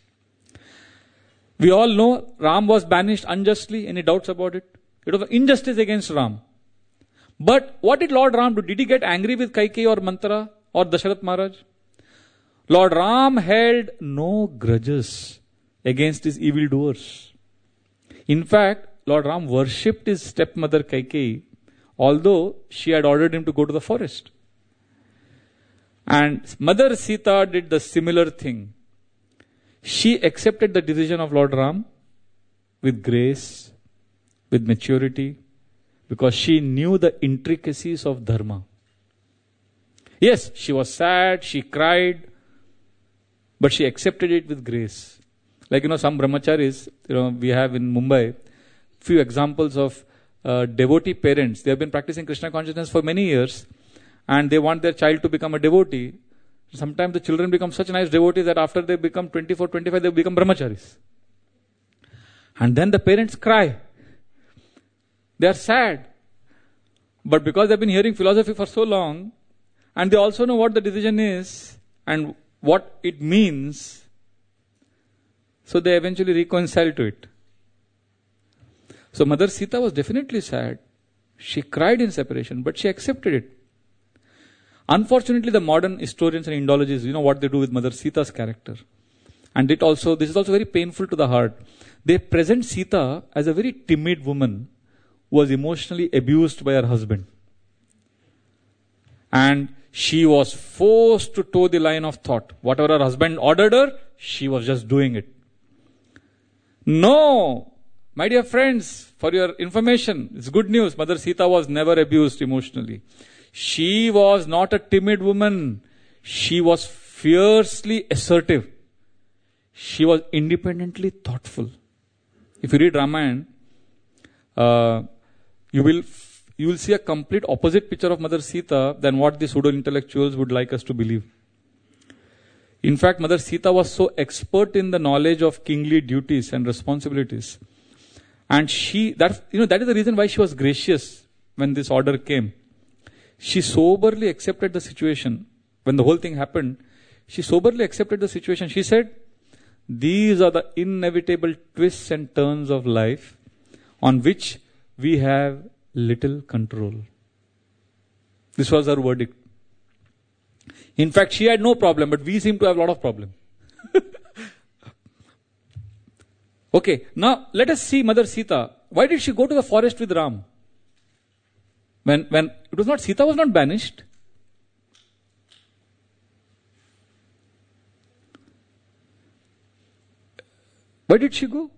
We all know Ram was banished unjustly. Any doubts about it? It was injustice against Ram. But what did Lord Ram do? Did he get angry with Kaikeyi or Manthara or Dasharath Maharaj? Lord Ram held no grudges against his evildoers. In fact, Lord Ram worshipped his stepmother Kaikeyi, although she had ordered him to go to the forest. And Mother Sita did the similar thing. She accepted the decision of Lord Ram with grace, with maturity, because she knew the intricacies of dharma. Yes, she was sad, she cried, but she accepted it with grace. Like, you know, some brahmacharis, you know, we have in Mumbai, few examples of uh, devotee parents. They have been practicing Krishna consciousness for many years, and they want their child to become a devotee. Sometimes the children become such nice devotees that after they become twenty-four, twenty-five, they become brahmacharis. And then the parents cry. They are sad. But because they have been hearing philosophy for so long, and they also know what the decision is and what it means, so they eventually reconcile to it. So Mother Sita was definitely sad. She cried in separation, but she accepted it. Unfortunately, the modern historians and Indologists, you know what they do with Mother Sita's character. And it also, this is also very painful to the heart. They present Sita as a very timid woman who was emotionally abused by her husband. And she was forced to toe the line of thought. Whatever her husband ordered her, she was just doing it. No! My dear friends, for your information, it's good news. Mother Sita was never abused emotionally. She was not a timid woman. She was fiercely assertive. She was independently thoughtful. If you read Ramayana, uh, you will you will see a complete opposite picture of Mother Sita than what the pseudo-intellectuals would like us to believe. In fact, Mother Sita was so expert in the knowledge of kingly duties and responsibilities. And she, that, you know, that is the reason why she was gracious when this order came. She soberly accepted the situation. When the whole thing happened, she soberly accepted the situation. She said, these are the inevitable twists and turns of life on which we have little control. This was her verdict. In fact, she had no problem, but we seem to have a lot of problem. Okay, now let us see Mother Sita. Why did she go to the forest with Ram? When, when it was not, Sita was not banished. Why did she go?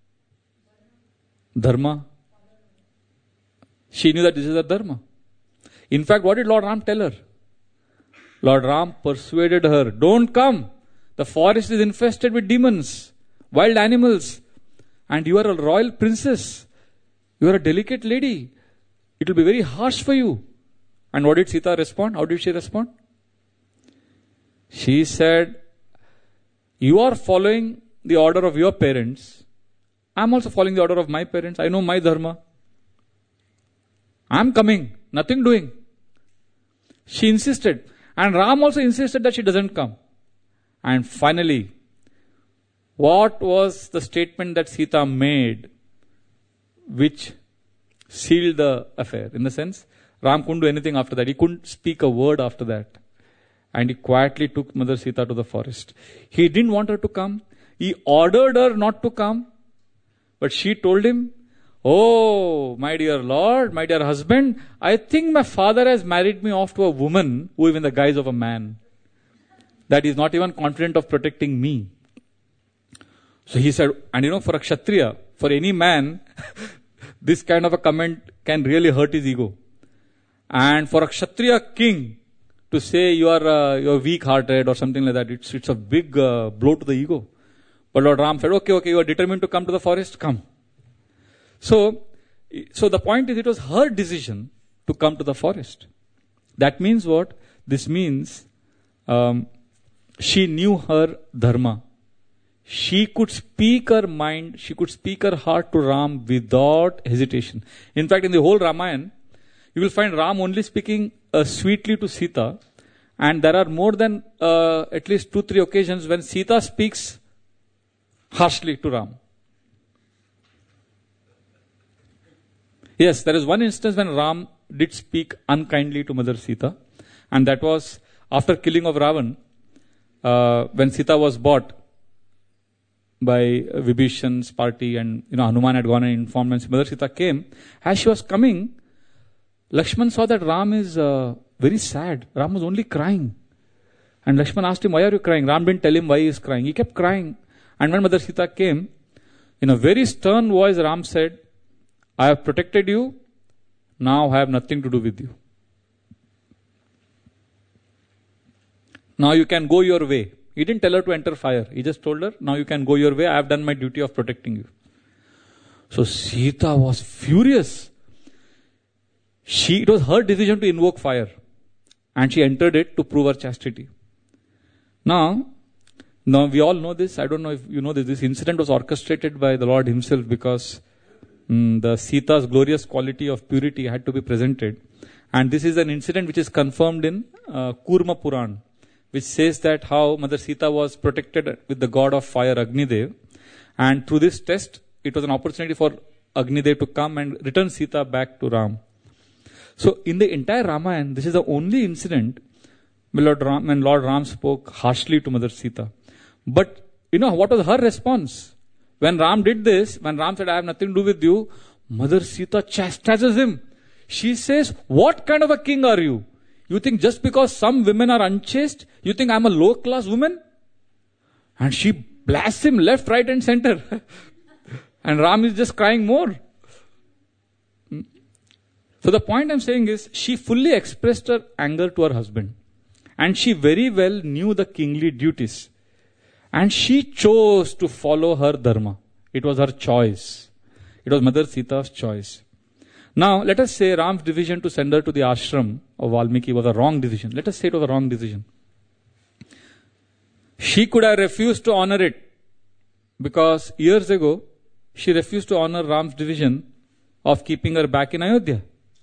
Dharma. She knew that this is a dharma. In fact, what did Lord Ram tell her? Lord Ram persuaded her, don't come. The forest is infested with demons, wild animals. And you are a royal princess. You are a delicate lady. It will be very harsh for you. And what did Sita respond? How did she respond? She said, you are following the order of your parents. I am also following the order of my parents. I know my dharma. I am coming. Nothing doing. She insisted. And Ram also insisted that she doesn't come. And finally, what was the statement that Sita made which sealed the affair? In the sense, Ram couldn't do anything after that. He couldn't speak a word after that. And he quietly took Mother Sita to the forest. He didn't want her to come. He ordered her not to come. But she told him, oh, my dear Lord, my dear husband, I think my father has married me off to a woman who is in the guise of a man. That is not even confident of protecting me. So he said, and you know, for a Kshatriya, for any man, this kind of a comment can really hurt his ego. And for a Kshatriya king to say you are uh, you're weak-hearted or something like that, it's it's a big uh, blow to the ego. But Lord Ram said, okay, okay, you are determined to come to the forest, come. So, so the point is, it was her decision to come to the forest. That means what? This means um, she knew her dharma. She could speak her mind, she could speak her heart to Ram without hesitation. In fact, in the whole Ramayana, you will find Ram only speaking uh, sweetly to Sita. And there are more than uh, at least two, three occasions when Sita speaks harshly to Ram. Yes, there is one instance when Ram did speak unkindly to Mother Sita. And that was after killing of Ravan, uh, when Sita was bought by Vibhishan's party, and you know Hanuman had gone and informed, and Mother Sita came. As she was coming, Lakshman saw that Ram is uh, very sad. Ram was only crying. And Lakshman asked him, why are you crying? Ram didn't tell him why he is crying. He kept crying. And when Mother Sita came, in a very stern voice, Ram said, I have protected you. Now I have nothing to do with you. Now you can go your way. He didn't tell her to enter fire. He just told her, now you can go your way. I have done my duty of protecting you. So Sita was furious. She, it was her decision to invoke fire. And she entered it to prove her chastity. Now, now we all know this. I don't know if you know this. This incident was orchestrated by the Lord himself because um, the Sita's glorious quality of purity had to be presented. And this is an incident which is confirmed in uh, Kurma Puran, which says that how Mother Sita was protected with the god of fire, Agnidev. And through this test, it was an opportunity for Agnidev to come and return Sita back to Ram. So in the entire Ramayana, this is the only incident when Lord Ram, when Lord Ram spoke harshly to Mother Sita. But, you know, what was her response? When Ram did this, when Ram said, I have nothing to do with you, Mother Sita chastises him. She says, what kind of a king are you? You think just because some women are unchaste, you think I'm a low-class woman? And she blasts him left, right and center. And Ram is just crying more. So the point I'm saying is, she fully expressed her anger to her husband. And she very well knew the kingly duties. And she chose to follow her dharma. It was her choice. It was Mother Sita's choice. Now, let us say Ram's decision to send her to the ashram of Valmiki was a wrong decision. Let us say it was a wrong decision. She could have refused to honor it. Because years ago, she refused to honor Ram's decision of keeping her back in Ayodhya.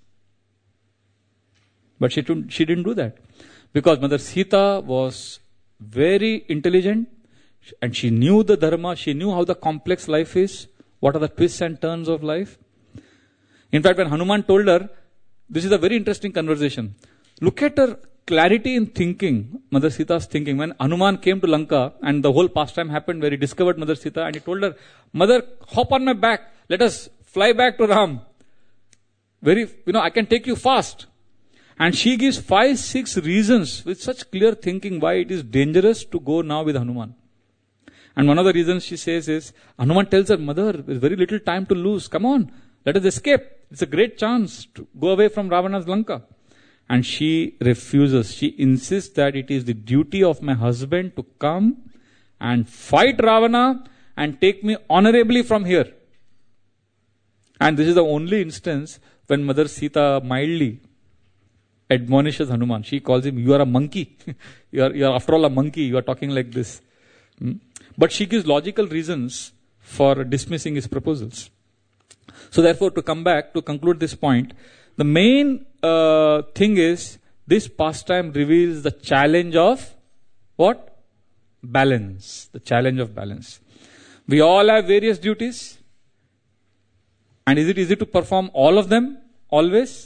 But she didn't, she didn't do that. Because Mother Sita was very intelligent and she knew the dharma, she knew how the complex life is, what are the twists and turns of life. In fact, when Hanuman told her, this is a very interesting conversation. Look at her clarity in thinking, Mother Sita's thinking. When Hanuman came to Lanka and the whole pastime happened where he discovered Mother Sita and he told her, Mother, hop on my back, let us fly back to Ram. Very, you know, I can take you fast. And she gives five, six reasons with such clear thinking why it is dangerous to go now with Hanuman. And one of the reasons she says is, Hanuman tells her, Mother, there's very little time to lose. Come on, let us escape. It's a great chance to go away from Ravana's Lanka. And she refuses. She insists that it is the duty of my husband to come and fight Ravana and take me honorably from here. And this is the only instance when Mother Sita mildly admonishes Hanuman. She calls him, you are a monkey. you, are, you are after all a monkey. You are talking like this. Hmm? But she gives logical reasons for dismissing his proposals. So therefore, to come back, to conclude this point, the main uh, thing is, this pastime reveals the challenge of what? Balance. The challenge of balance. We all have various duties. And is it easy to perform all of them? Always?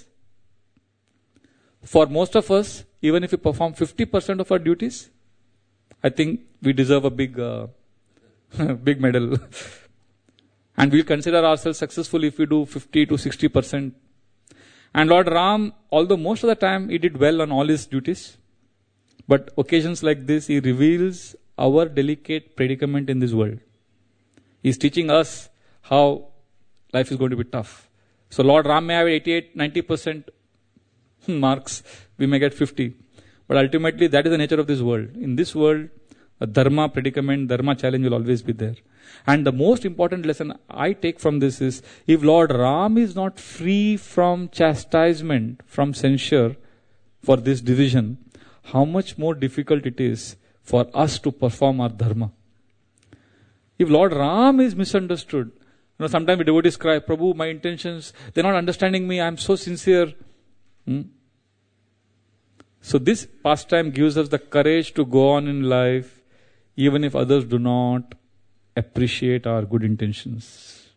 For most of us, even if we perform fifty percent of our duties, I think we deserve a big, uh, big medal. And we'll consider ourselves successful if we do fifty to sixty percent. And Lord Ram, although most of the time he did well on all his duties, but occasions like this, he reveals our delicate predicament in this world. He's teaching us how life is going to be tough. So Lord Ram may have eighty-eight, ninety percent marks, we may get fifty. But ultimately, that is the nature of this world. In this world, a dharma predicament, dharma challenge will always be there. And the most important lesson I take from this is, if Lord Ram is not free from chastisement, from censure for this division, how much more difficult it is for us to perform our dharma. If Lord Ram is misunderstood, you know, sometimes devotees cry, Prabhu, my intentions, they're not understanding me, I'm so sincere. Hmm? So this pastime gives us the courage to go on in life, even if others do not appreciate our good intentions.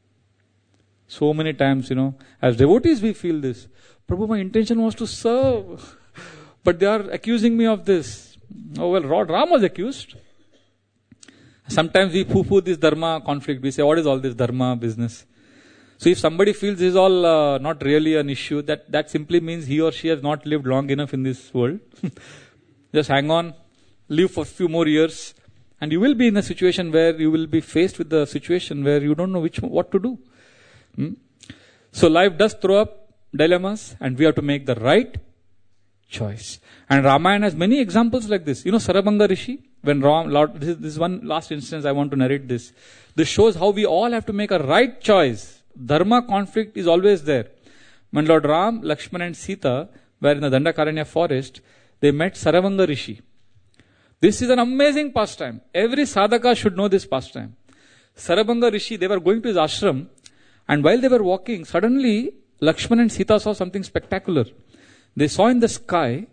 So many times, you know, as devotees we feel this. Prabhu, my intention was to serve, but they are accusing me of this. Oh well, Lord Ram was accused. Sometimes we poo-poo this dharma conflict. We say, what is all this dharma business? So if somebody feels this is all uh, not really an issue, that, that simply means he or she has not lived long enough in this world. Just hang on, live for a few more years, and you will be in a situation where you will be faced with the situation where you don't know which what to do. Hmm? So life does throw up dilemmas, and we have to make the right choice. And Ramayana has many examples like this. You know, Sarabhanga Rishi, when Ram, Lord, this is, this is one last instance I want to narrate this. This shows how we all have to make a right choice. Dharma conflict is always there. When Lord Ram, Lakshmana and Sita were in the Dandakaranya forest, they met Sarabhanga Rishi. This is an amazing pastime. Every sadhaka should know this pastime. Sarabhanga Rishi, they were going to his ashram, and while they were walking, suddenly Lakshmana and Sita saw something spectacular. They saw in the sky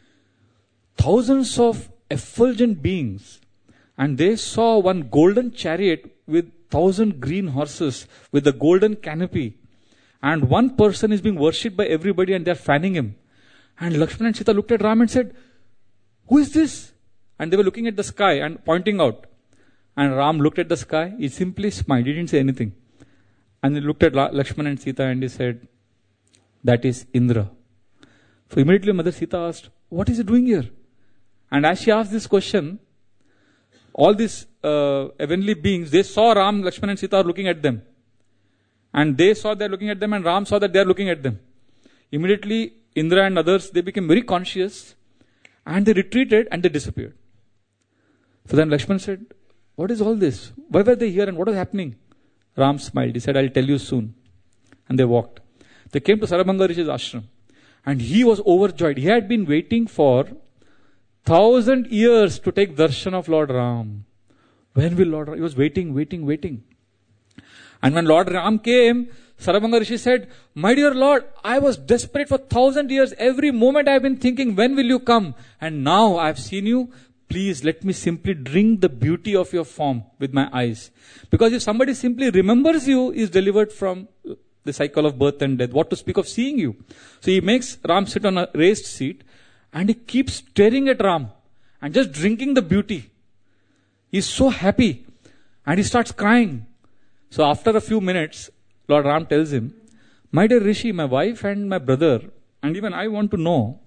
thousands of effulgent beings, and they saw one golden chariot with thousand green horses with a golden canopy, and one person is being worshipped by everybody and they are fanning him. And Lakshmana and Sita looked at Ram and said, who is this? And they were looking at the sky and pointing out. And Ram looked at the sky, he simply smiled, he didn't say anything. And he looked at Lakshmana and Sita and he said, that is Indra. So immediately Mother Sita asked, what is he doing here? And as she asked this question, all these uh, heavenly beings, they saw Ram, Lakshmana and Sita are looking at them. And they saw they are looking at them, and Ram saw that they are looking at them. Immediately Indra and others, they became very conscious and they retreated and they disappeared. So then Lakshmana said, what is all this? Why were they here and what is happening? Ram smiled. He said, I'll tell you soon. And they walked. They came to Sarabhanga Rishi's ashram. And he was overjoyed. He had been waiting for thousand years to take darshan of Lord Ram. When will Lord Ram? He was waiting, waiting, waiting. And when Lord Ram came, Sarabhanga Rishi said, my dear Lord, I was desperate for thousand years. Every moment I have been thinking, when will you come? And now I have seen you. Please let me simply drink the beauty of your form with my eyes. Because if somebody simply remembers you, is delivered from the cycle of birth and death. What to speak of seeing you? So he makes Ram sit on a raised seat and he keeps staring at Ram and just drinking the beauty. He's so happy and he starts crying. So after a few minutes, Lord Ram tells him, my dear Rishi, my wife and my brother, and even I want to know,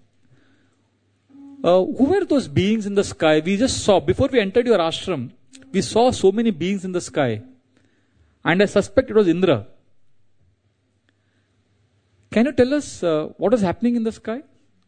uh, who were those beings in the sky? We just saw, before we entered your ashram, we saw so many beings in the sky. And I suspect it was Indra. Can you tell us uh, what is happening in the sky?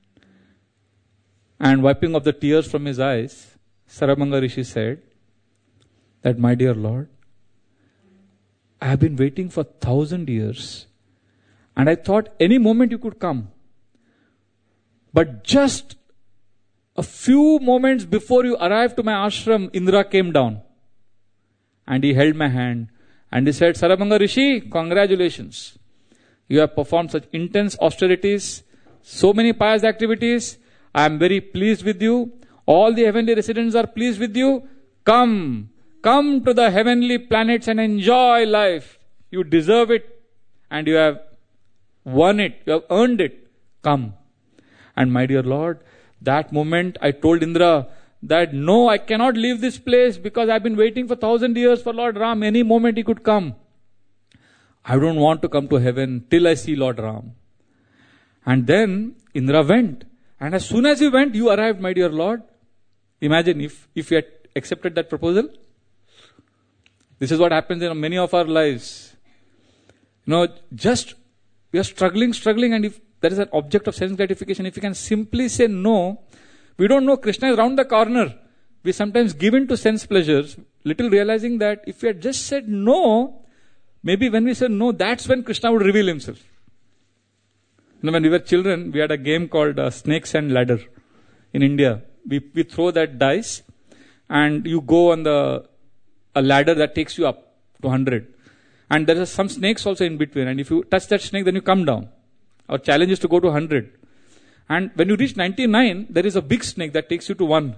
And wiping off the tears from his eyes, Sarabhanga Rishi said that, my dear Lord, I have been waiting for thousand years and I thought any moment you could come. But just a few moments before you arrived to my ashram, Indra came down and he held my hand and he said, Sarabhanga Rishi, congratulations. You have performed such intense austerities, so many pious activities. I am very pleased with you. All the heavenly residents are pleased with you. Come, come to the heavenly planets and enjoy life. You deserve it and you have won it. You have earned it. Come. And my dear Lord, that moment I told Indra that no, I cannot leave this place because I have been waiting for thousand years for Lord Ram. Any moment he could come. I don't want to come to heaven till I see Lord Ram. And then Indra went. And as soon as he went, you arrived, my dear Lord. Imagine if, if you had accepted that proposal. This is what happens in many of our lives. You know, just we are struggling, struggling, and if there is an object of sense gratification, if you can simply say no, we don't know Krishna is round the corner. We sometimes give in to sense pleasures, little realizing that if we had just said no, maybe when we said no, that's when Krishna would reveal himself. You know, when we were children, we had a game called uh, Snakes and Ladder in India. We we throw that dice and you go on the a ladder that takes you up to one hundred. And there are some snakes also in between. And if you touch that snake, then you come down. Our challenge is to go to one hundred. And when you reach ninety-nine, there is a big snake that takes you to one.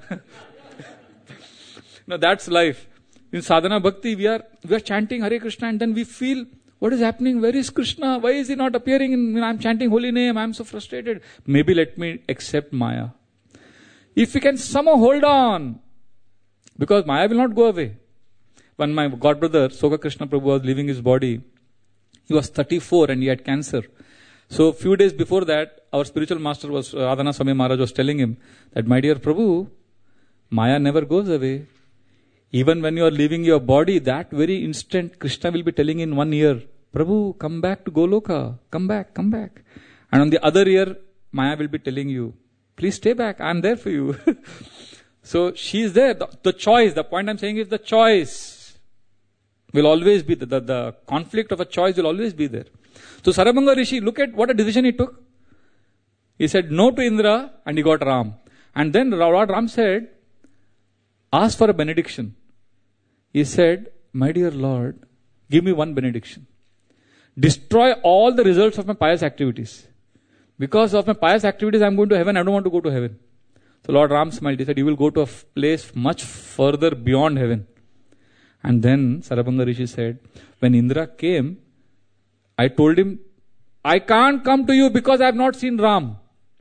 Now that's life. In sadhana bhakti, we are we are chanting Hare Krishna and then we feel, what is happening? Where is Krishna? Why is he not appearing? In, I'm chanting holy name. I'm so frustrated. Maybe let me accept Maya. If we can somehow hold on, because Maya will not go away. When my godbrother, Soka Krishna Prabhu, was leaving his body, he was thirty-four and he had cancer. So few days before that, our spiritual master was, uh, Adhana Swami Maharaj was telling him that, my dear Prabhu, Maya never goes away. Even when you are leaving your body, that very instant, Krishna will be telling in one ear, Prabhu, come back to Goloka. Come back, come back. And on the other ear, Maya will be telling you, please stay back. I am there for you. So she is there. The, the choice, the point I am saying is the choice will always be there. The, the conflict of a choice will always be there. So Sarabhanga Rishi, look at what a decision he took. He said no to Indra and he got Ram. And then Lord Ram said, ask for a benediction. He said, my dear Lord, give me one benediction. Destroy all the results of my pious activities. Because of my pious activities, I am going to heaven. I don't want to go to heaven. So Lord Ram smiled. He said, you will go to a place much further beyond heaven. And then Sarabhanga Rishi said, when Indra came, I told him, I can't come to you because I have not seen Ram.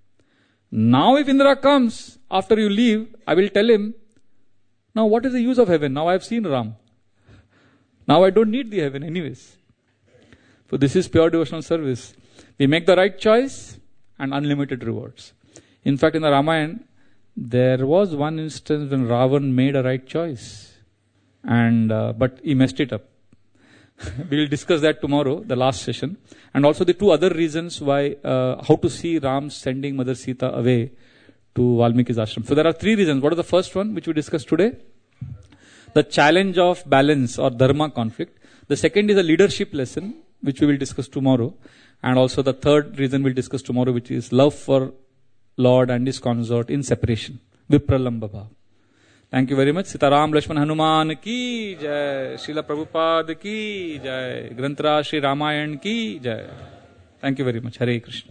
Now if Indra comes after you leave, I will tell him, now what is the use of heaven? Now I have seen Ram. Now I don't need the heaven anyways. So this is pure devotional service. We make the right choice and unlimited rewards. In fact, in the Ramayana, there was one instance when Ravan made a right choice. and uh, But he messed it up. We will discuss that tomorrow, the last session. And also the two other reasons why, uh, how to see Ram sending Mother Sita away to Valmiki's ashram. So there are three reasons. What is the first one, which we discussed today? The challenge of balance or dharma conflict. The second is a leadership lesson, which we will discuss tomorrow. And also the third reason we'll discuss tomorrow, which is love for Lord and his consort in separation. Vipralamba bhav. Thank you very much. Sitaram Lakshman Hanuman ki jai. Srila Prabhupada ki jai. Granthra Shri Ramayan ki jai. Thank you very much. Hare Krishna.